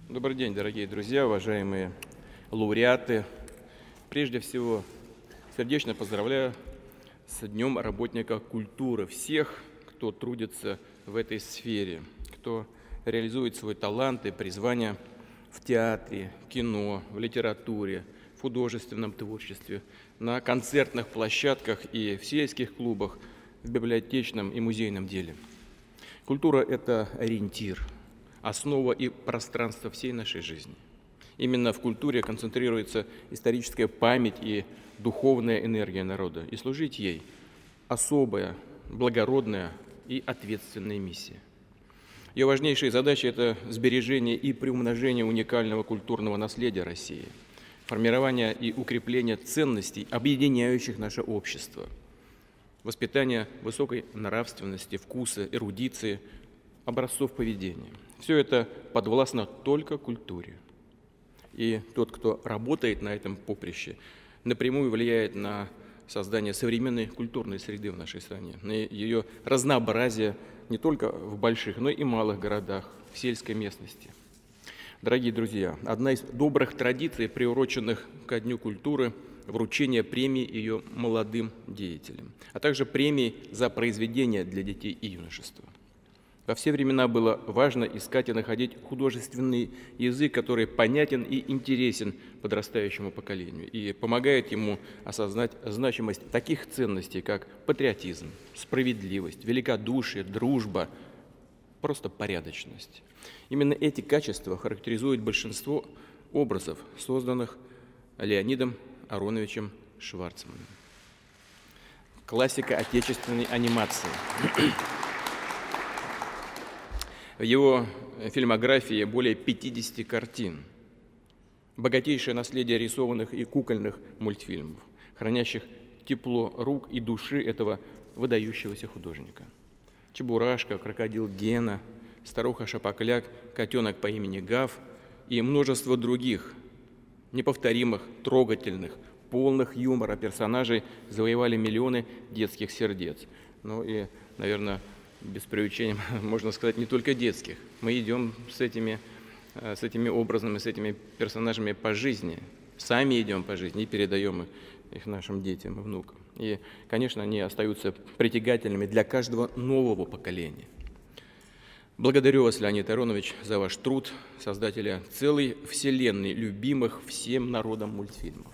Добрый день, дорогие друзья, уважаемые лауреаты. Прежде всего, сердечно поздравляю с Днем работника культуры всех, кто трудится в этой сфере, кто реализует свой талант и призвание в театре, кино, в литературе, в художественном творчестве, на концертных площадках и в сельских клубах, в библиотечном и музейном деле. Культура – это ориентир, основа и пространство всей нашей жизни. Именно в культуре концентрируется историческая память и духовная энергия народа, и служить ей особая, благородная и ответственная миссия. Ее важнейшие задачи – это сбережение и приумножение уникального культурного наследия России, формирование и укрепление ценностей, объединяющих наше общество, воспитание высокой нравственности, вкуса, эрудиции, образцов поведения. Все это подвластно только культуре. И тот, кто работает на этом поприще, напрямую влияет на создание современной культурной среды в нашей стране, на ее разнообразие не только в больших, но и малых городах, в сельской местности. Дорогие друзья, одна из добрых традиций, приуроченных ко Дню культуры, вручение премий ее молодым деятелям, а также премий за произведения для детей и юношества. Во все времена было важно искать и находить художественный язык, который понятен и интересен подрастающему поколению и помогает ему осознать значимость таких ценностей, как патриотизм, справедливость, великодушие, дружба, просто порядочность. Именно эти качества характеризуют большинство образов, созданных Леонидом Ароновичем Шварцманом. Классика отечественной анимации. В его фильмографии более 50 картин, богатейшее наследие рисованных и кукольных мультфильмов, хранящих тепло рук и души этого выдающегося художника. Чебурашка, крокодил Гена, старуха Шапокляк, котенок по имени Гав и множество других неповторимых, трогательных, полных юмора персонажей завоевали миллионы детских сердец. Ну и, наверное, без преувеличения можно сказать, не только детских. Мы идем с этими образами, с этими персонажами по жизни, сами идем по жизни и передаем их нашим детям и внукам. И, конечно, они остаются притягательными для каждого нового поколения. Благодарю вас, Леонид Аронович, за ваш труд, создателя целой вселенной любимых всем народам мультфильмов.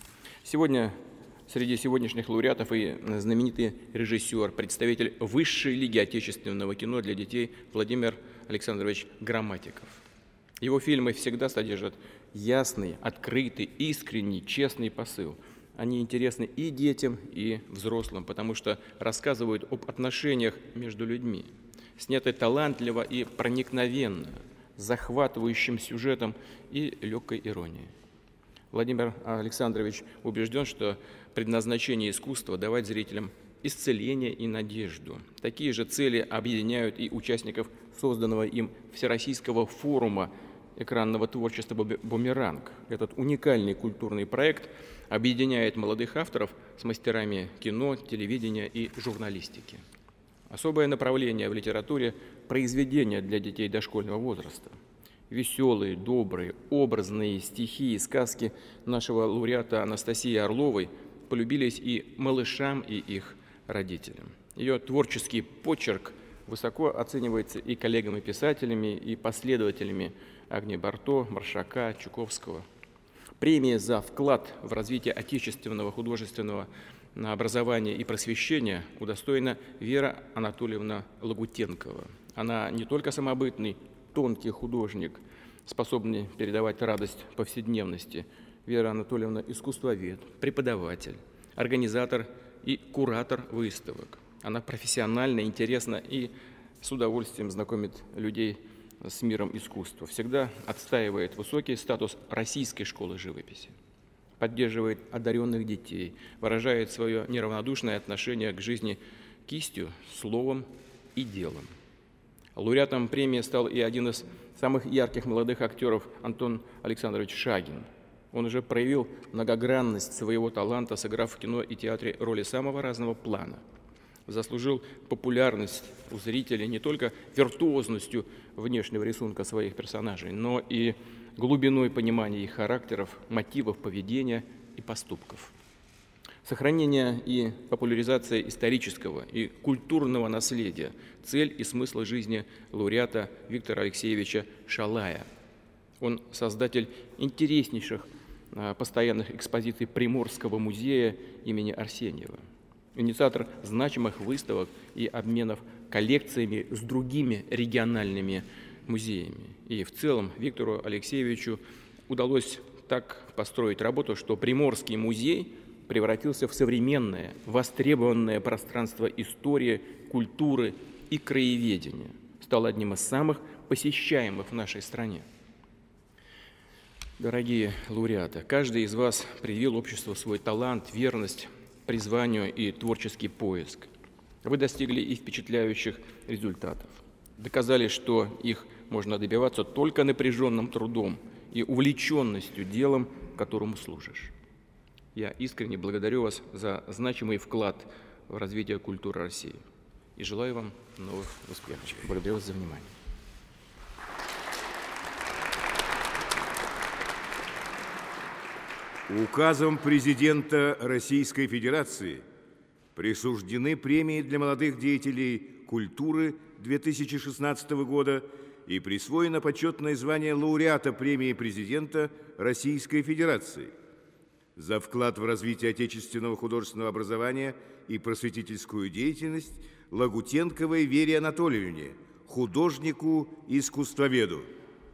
Сегодня среди сегодняшних лауреатов и знаменитый режиссер, представитель высшей лиги отечественного кино для детей Владимир Александрович Грамматиков. Его фильмы всегда содержат ясный, открытый, искренний, честный посыл. Они интересны и детям, и взрослым, потому что рассказывают об отношениях между людьми, сняты талантливо и проникновенно, с захватывающим сюжетом и легкой иронией. Владимир Александрович убежден, что предназначение искусства – давать зрителям исцеление и надежду. Такие же цели объединяют и участников созданного им Всероссийского форума экранного творчества «Бумеранг». Этот уникальный культурный проект объединяет молодых авторов с мастерами кино, телевидения и журналистики. Особое направление в литературе – произведения для детей дошкольного возраста. Веселые, добрые, образные стихи и сказки нашего лауреата Анастасии Орловой полюбились и малышам, и их родителям. Ее творческий почерк высоко оценивается и коллегами-писателями, и последователями Агнии Барто, Маршака, Чуковского. Премия за вклад в развитие отечественного художественного образования и просвещения удостоена Вера Анатольевна Лагутенкова. Она не только самобытный, тонкий художник, способный передавать радость повседневности. Вера Анатольевна – искусствовед, преподаватель, организатор и куратор выставок. Она профессионально, интересна и с удовольствием знакомит людей с миром искусства. Всегда отстаивает высокий статус российской школы живописи, поддерживает одаренных детей, выражает свое неравнодушное отношение к жизни кистью, словом и делом. Лауреатом премии стал и один из самых ярких молодых актеров Антон Александрович Шагин. Он уже проявил многогранность своего таланта, сыграв в кино и театре роли самого разного плана. заслужил популярность у зрителей не только виртуозностью внешнего рисунка своих персонажей, но и глубиной понимания их характеров, мотивов поведения и поступков. Сохранение и популяризация исторического и культурного наследия – цель и смысл жизни лауреата Виктора Алексеевича Шалая. Он создатель интереснейших постоянных экспозиций Приморского музея имени Арсеньева, инициатор значимых выставок и обменов коллекциями с другими региональными музеями. И в целом Виктору Алексеевичу удалось так построить работу, что Приморский музей превратился в современное, востребованное пространство истории, культуры и краеведения, стал одним из самых посещаемых в нашей стране. Дорогие лауреаты, каждый из вас привил обществу свой талант, верность, призванию и творческий поиск. Вы достигли и впечатляющих результатов. Доказали, что их можно добиваться только напряженным трудом и увлеченностью делом, которому служишь. Я искренне благодарю вас за значимый вклад в развитие культуры России и желаю вам новых успехов. Благодарю вас за внимание. Указом президента Российской Федерации присуждены премии для молодых деятелей культуры 2016 года и присвоено почетное звание лауреата премии президента Российской Федерации за вклад в развитие отечественного художественного образования и просветительскую деятельность Лагутенковой Вере Анатольевне, художнику и искусствоведу.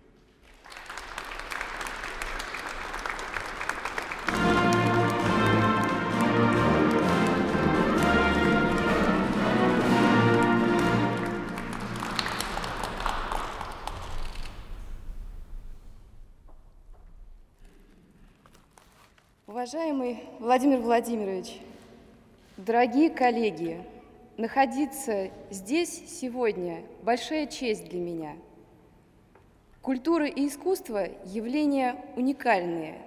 Уважаемый Владимир Владимирович, дорогие коллеги, находиться здесь сегодня – большая честь для меня. Культура и искусство – явления уникальные.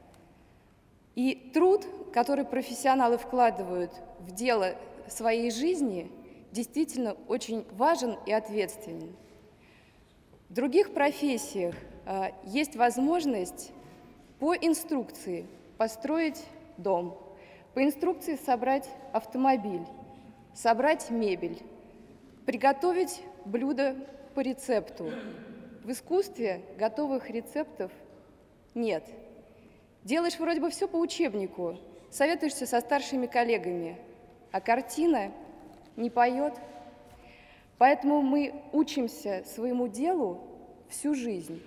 И труд, который профессионалы вкладывают в дело своей жизни, действительно очень важен и ответственен. В других профессиях есть возможность по инструкции построить дом, по инструкции собрать автомобиль, собрать мебель, приготовить блюдо по рецепту. В искусстве готовых рецептов нет. Делаешь вроде бы все по учебнику, советуешься со старшими коллегами, а картина не поет. Поэтому мы учимся своему делу всю жизнь.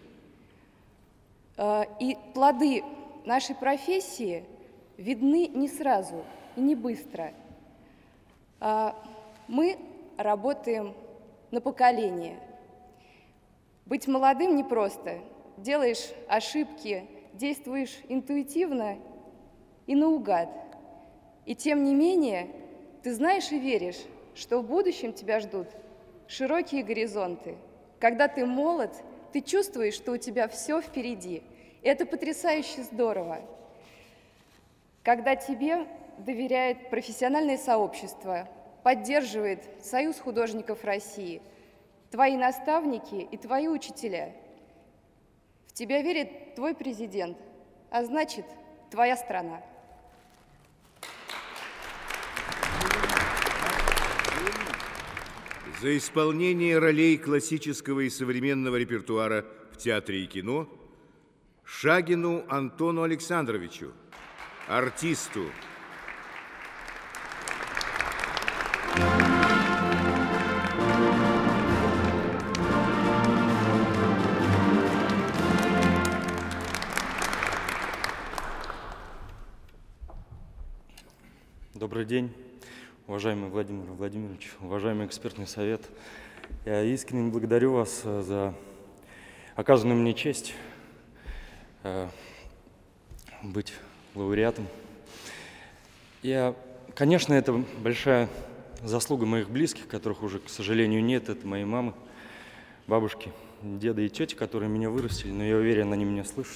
И плоды нашей профессии видны не сразу и не быстро. Мы работаем на поколение. Быть молодым непросто. Делаешь ошибки, действуешь интуитивно и наугад. И тем не менее, ты знаешь и веришь, что в будущем тебя ждут широкие горизонты. Когда ты молод, ты чувствуешь, что у тебя все впереди. Это потрясающе здорово. Когда тебе доверяет профессиональное сообщество, поддерживает Союз художников России, твои наставники и твои учителя. В тебя верит твой президент, а значит, твоя страна. За исполнение ролей классического и современного репертуара в театре и кино Шагину Антону Александровичу, артисту. Добрый день, уважаемый Владимир Владимирович, уважаемый экспертный совет. Я искренне благодарю вас за оказанную мне честь быть лауреатом. Конечно, это большая заслуга моих близких, которых уже, к сожалению, нет. Это моей мамы, бабушки, деда и тети, которые меня вырастили, но я уверен, они меня слышат.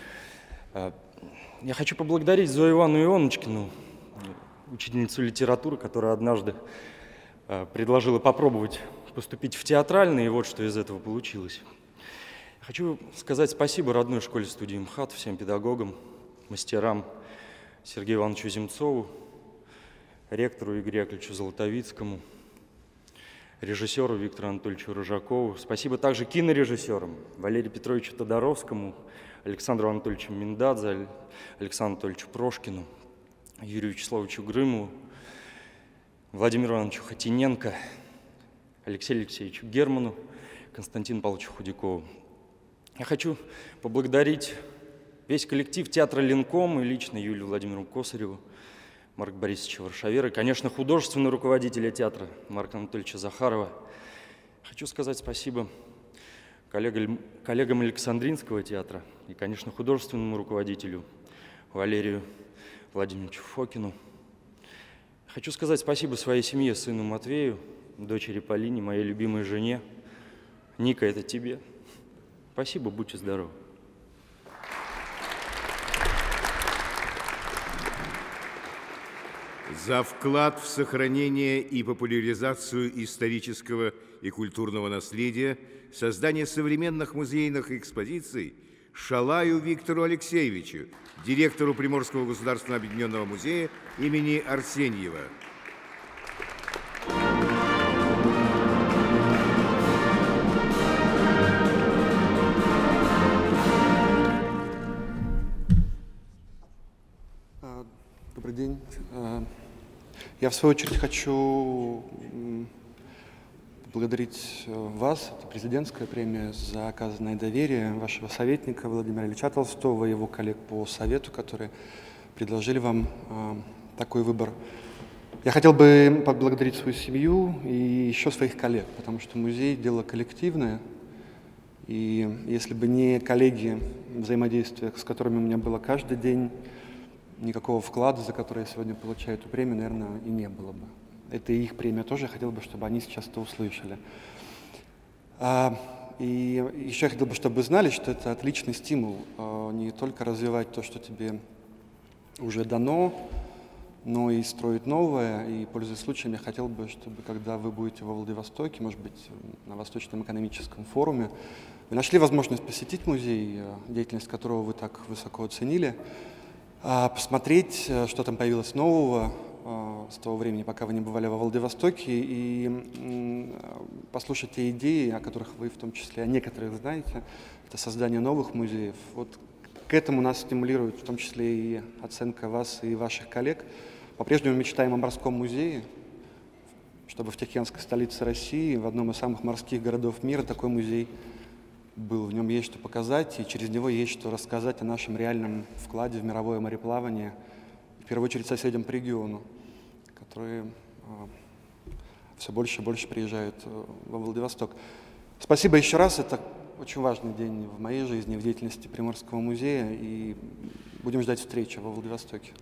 Я хочу поблагодарить Зою Ивановну Ионочкину, учительницу литературы, которая однажды предложила попробовать поступить в театральный, и вот что из этого получилось. Хочу сказать спасибо родной школе-студии МХАТ, всем педагогам, мастерам Сергею Ивановичу Земцову, ректору Игорю Яковлевичу Золотовицкому, режиссеру Виктору Анатольевичу Рыжакову. Спасибо также кинорежиссерам Валерию Петровичу Тодоровскому, Александру Анатольевичу Миндадзе, Александру Анатольевичу Прошкину, Юрию Вячеславовичу Грымову, Владимиру Ивановичу Хотиненко, Алексею Алексеевичу Герману, Константину Павловичу Худякову. Я хочу поблагодарить весь коллектив театра «Ленком» и лично Юлию Владимировну Косареву, Марка Борисовича Варшавера и, конечно, художественного руководителя театра Марка Анатольевича Захарова. Хочу сказать спасибо коллегам Александринского театра и, конечно, художественному руководителю Валерию Владимировичу Фокину. Хочу сказать спасибо своей семье, сыну Матвею, дочери Полине, моей любимой жене. Ника, это тебе. Спасибо, будьте здоровы. За вклад в сохранение и популяризацию исторического и культурного наследия, создание современных музейных экспозиций Шалаю Виктору Алексеевичу, директору Приморского государственного объединенного музея имени Арсеньева. Добрый день. Я, в свою очередь, хочу поблагодарить вас, это президентская премия, за оказанное доверие вашего советника Владимира Ильича Толстого и его коллег по совету, которые предложили вам такой выбор. Я хотел бы поблагодарить свою семью и еще своих коллег, потому что музей – дело коллективное. И если бы не коллеги, взаимодействие с которыми у меня было каждый день, никакого вклада, за который я сегодня получаю эту премию, наверное, и не было бы. Это и их премия тоже, я хотел бы, чтобы они сейчас это услышали. И еще я хотел бы, чтобы вы знали, что это отличный стимул не только развивать то, что тебе уже дано, но и строить новое. И, пользуясь случаем, я хотел бы, чтобы, когда вы будете во Владивостоке, может быть, на Восточном экономическом форуме, вы нашли возможность посетить музей, деятельность которого вы так высоко оценили, посмотреть, что там появилось нового с того времени, пока вы не бывали во Владивостоке, и послушать те идеи, о которых вы в том числе, о некоторых знаете, это создание новых музеев. Вот к этому нас стимулирует в том числе и оценка вас и ваших коллег. По-прежнему мечтаем о морском музее, чтобы в Тихоокеанской столице России, в одном из самых морских городов мира, такой музей был. В нем есть что показать, и через него есть что рассказать о нашем реальном вкладе в мировое мореплавание, в первую очередь соседям по региону, которые все больше и больше приезжают во Владивосток. Спасибо еще раз, это очень важный день в моей жизни, в деятельности Приморского музея, и будем ждать встречи во Владивостоке.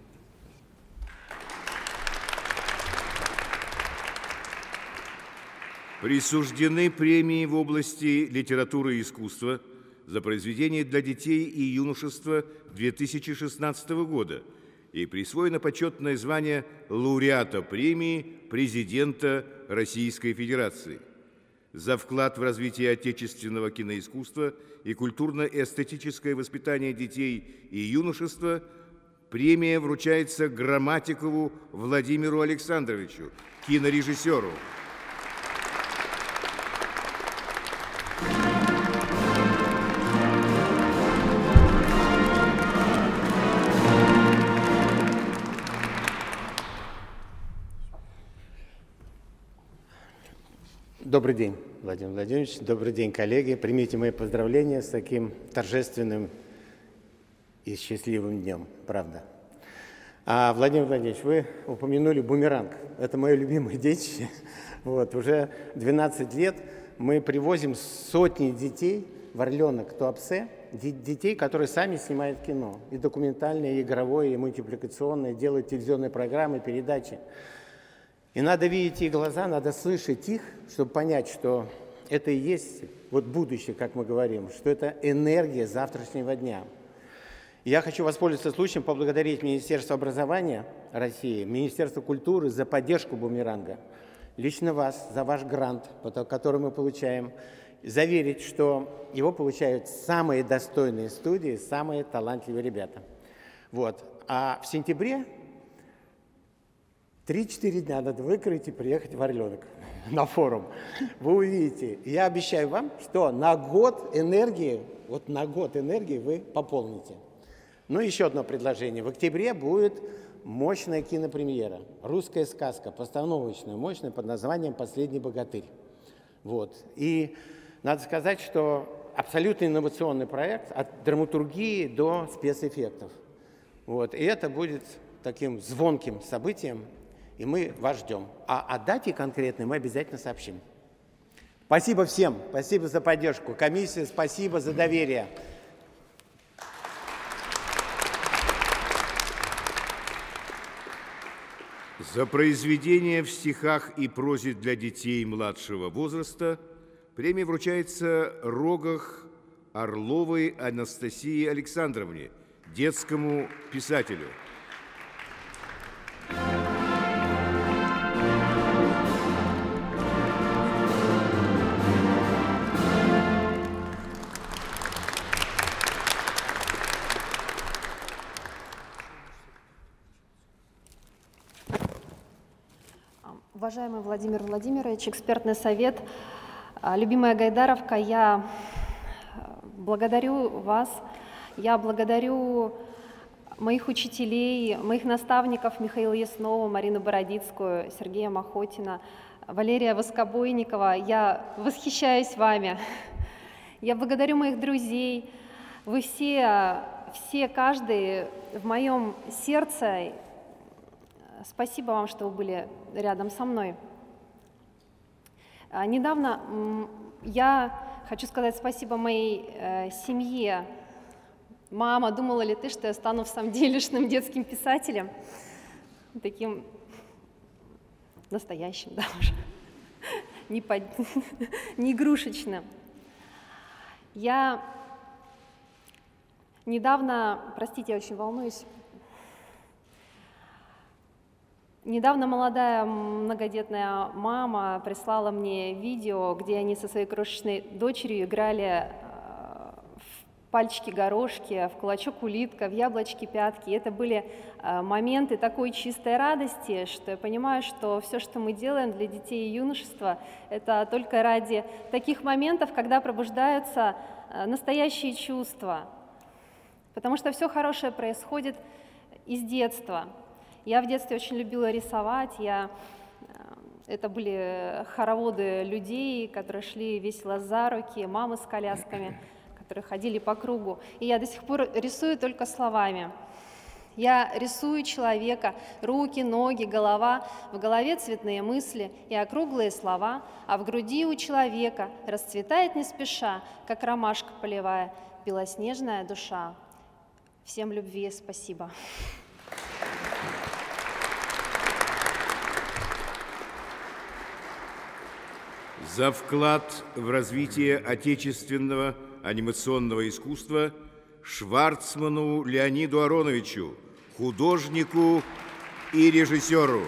Присуждены премии в области литературы и искусства за произведения для детей и юношества 2016 года и присвоено почетное звание лауреата премии президента Российской Федерации. За вклад в развитие отечественного киноискусства и культурно-эстетическое воспитание детей и юношества премия вручается Грамматикову Владимиру Александровичу, кинорежиссеру. Добрый день, Владимир Владимирович. Добрый день, коллеги. Примите мои поздравления с таким торжественным и счастливым днем, правда. Владимир Владимирович, вы упомянули бумеранг. Это мое любимое детище. Вот, уже 12 лет мы привозим сотни детей в Орленок, Туапсе, детей, которые сами снимают кино. И документальное, и игровое, и мультипликационное, делают телевизионные программы, передачи. И надо видеть их глаза, надо слышать их, чтобы понять, что это и есть вот будущее, как мы говорим, что это энергия завтрашнего дня. И я хочу воспользоваться случаем, поблагодарить Министерство образования России, Министерство культуры за поддержку бумеранга. лично вас за ваш грант, который мы получаем, заверить, что его получают самые достойные студии, самые талантливые ребята. Вот. А в сентябре 3-4 дня надо выкроить и приехать в Орленок на форум. Вы увидите. Я обещаю вам, что на год энергии, вот на год энергии вы пополните. Ну, еще одно предложение. В октябре будет мощная кинопремьера. Русская сказка, постановочная, мощная, под названием «Последний богатырь». Вот. И надо сказать, что абсолютно инновационный проект от драматургии до спецэффектов. Вот. И это будет таким звонким событием, и мы вас ждем. А о дате конкретной мы обязательно сообщим. Спасибо всем, спасибо за поддержку. Комиссия, спасибо за доверие. За произведения в стихах и прозе для детей младшего возраста премия вручается Рогах Орловой Анастасии Александровне, детскому писателю. Уважаемый Владимир Владимирович, экспертный совет, любимая Гайдаровка, я благодарю вас, я благодарю моих учителей, моих наставников Михаила Яснова, Марину Бородицкую, Сергея Махотина, Валерия Воскобойникова. Я восхищаюсь вами. Я благодарю моих друзей. Вы все, каждый в моем сердце. Спасибо вам, что вы были рядом со мной. Недавно я хочу сказать спасибо моей семье. Мама, думала ли ты, что я стану в самом делешным детским писателем? Таким настоящим, да, уже. Не игрушечным. Я недавно, простите, я очень волнуюсь, недавно молодая многодетная мама прислала мне видео, где они со своей крошечной дочерью играли в пальчики-горошки, в кулачок-улитка, в яблочки-пятки. Это были моменты такой чистой радости, что я понимаю, что все, что мы делаем для детей и юношества, это только ради таких моментов, когда пробуждаются настоящие чувства. Потому что все хорошее происходит из детства. Я в детстве очень любила рисовать, это были хороводы людей, которые шли весело за руки, мамы с колясками, которые ходили по кругу. И я до сих пор рисую только словами. Я рисую человека, руки, ноги, голова, в голове цветные мысли и округлые слова, а в груди у человека расцветает не спеша, как ромашка полевая, белоснежная душа. Всем любви, спасибо. За вклад в развитие отечественного анимационного искусства Шварцману Леониду Ароновичу, художнику и режиссеру.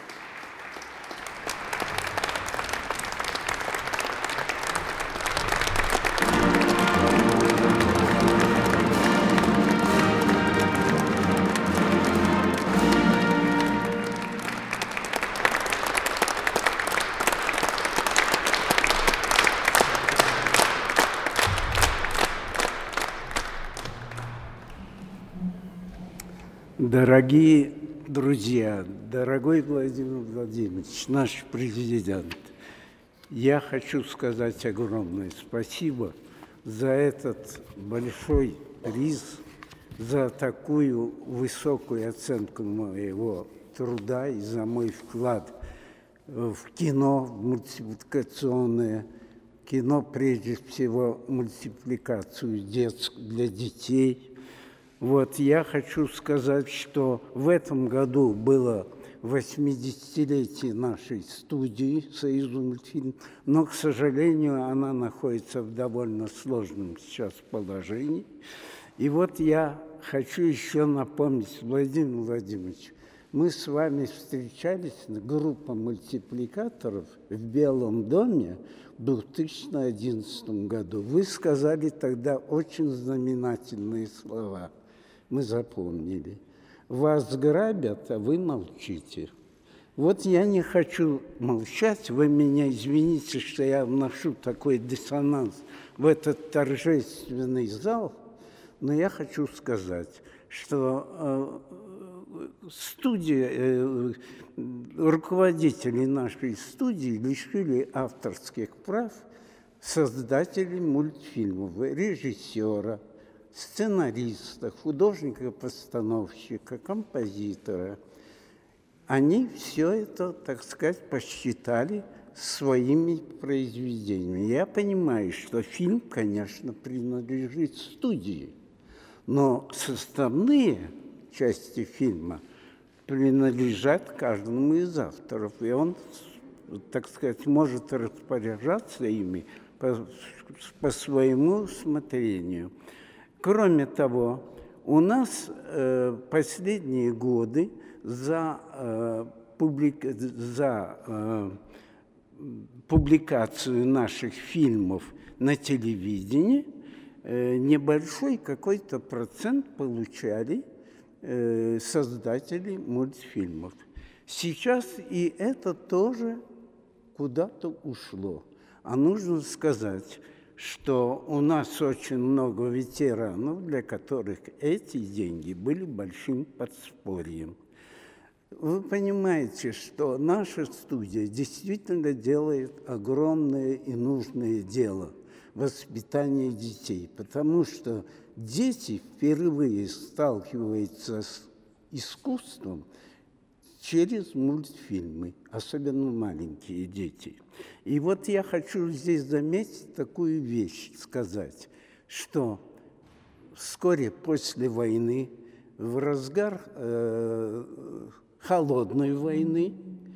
Дорогие друзья, дорогой Владимир Владимирович, наш президент, я хочу сказать огромное спасибо за этот большой приз, за такую высокую оценку моего труда и за мой вклад в кино, в мультипликационное кино, прежде всего мультипликацию для детей. Вот, я хочу сказать, что в этом году было 80-летие нашей студии «Союза мультфильм», но, к сожалению, она находится в довольно сложном сейчас положении. И вот я хочу еще напомнить, Владимир Владимирович, Мы с вами встречались, группа мультипликаторов, в Белом доме в 2011 году. Вы сказали тогда очень знаменательные слова. Мы запомнили. Вас грабят, а вы молчите. Вот я не хочу молчать, вы меня извините, что я вношу такой диссонанс в этот торжественный зал, но я хочу сказать, что руководители нашей студии лишили авторских прав создателей мультфильмов, режиссера, сценариста, художника-постановщика, композитора. Они все это, так сказать, посчитали своими произведениями. Я понимаю, что фильм, конечно, принадлежит студии, но составные части фильма принадлежат каждому из авторов, и он, так сказать, может распоряжаться ими по своему усмотрению. Кроме того, у нас последние годы за публикацию наших фильмов на телевидении небольшой какой-то процент получали создатели мультфильмов. Сейчас и это тоже куда-то ушло. А нужно сказать, что у нас очень много ветеранов, для которых эти деньги были большим подспорьем. Вы понимаете, что наша студия действительно делает огромное и нужное дело – воспитание детей, потому что дети впервые сталкиваются с искусством через мультфильмы, особенно маленькие дети. И вот я хочу здесь заметить такую вещь, сказать, что вскоре после войны, в разгар холодной войны,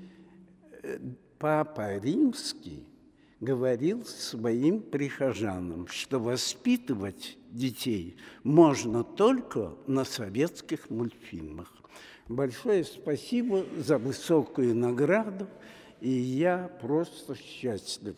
Папа Римский говорил своим прихожанам, что воспитывать детей можно только на советских мультфильмах. Большое спасибо за высокую награду, и я просто счастлив.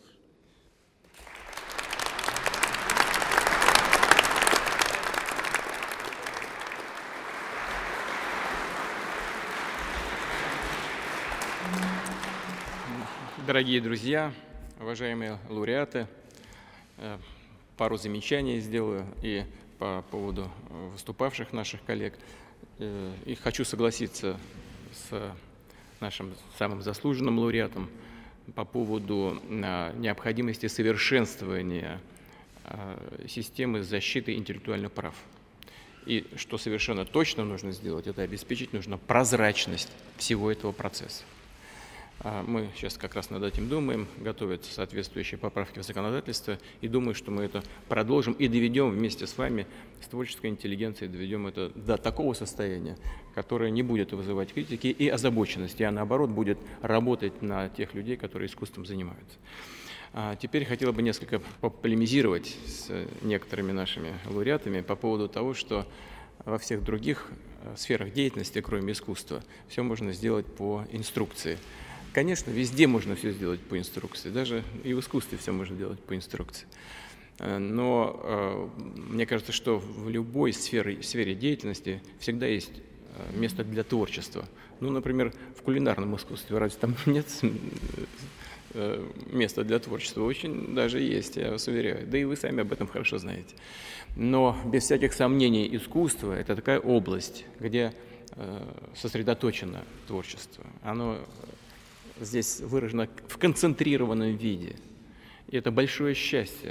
Дорогие друзья, уважаемые лауреаты, пару замечаний сделаю и по поводу выступавших наших коллег. И хочу согласиться с нашим самым заслуженным лауреатом по поводу необходимости совершенствования системы защиты интеллектуальных прав. И что совершенно точно нужно сделать, это обеспечить нужно прозрачность всего этого процесса. Мы сейчас как раз над этим думаем, готовятся соответствующие поправки в законодательство, и думаю, что мы это продолжим и доведем вместе с вами, с творческой интеллигенцией, доведем это до такого состояния, которое не будет вызывать критики и озабоченности, а наоборот будет работать на тех людей, которые искусством занимаются. Теперь хотел бы несколько пополемизировать с некоторыми нашими лауреатами по поводу того, что во всех других сферах деятельности, кроме искусства, все можно сделать по инструкции. Конечно, везде можно все сделать по инструкции, даже и в искусстве все можно делать по инструкции. Но мне кажется, что в любой сфере деятельности всегда есть место для творчества. Ну, например, в кулинарном искусстве разве там нет места для творчества? Очень даже есть, я вас уверяю. Да и вы сами об этом хорошо знаете. Но без всяких сомнений искусство – это такая область, где сосредоточено творчество. Оно здесь выражено в концентрированном виде. И это большое счастье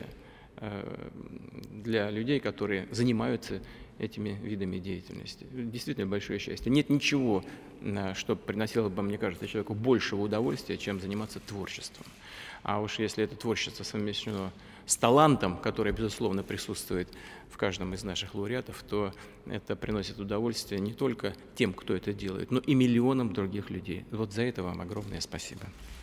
для людей, которые занимаются этими видами деятельности. Действительно большое счастье. Нет ничего, что приносило бы, мне кажется, человеку большего удовольствия, чем заниматься творчеством. А уж если это творчество совмещено с талантом, который, безусловно, присутствует в каждом из наших лауреатов, то это приносит удовольствие не только тем, кто это делает, но и миллионам других людей. Вот за это вам огромное спасибо.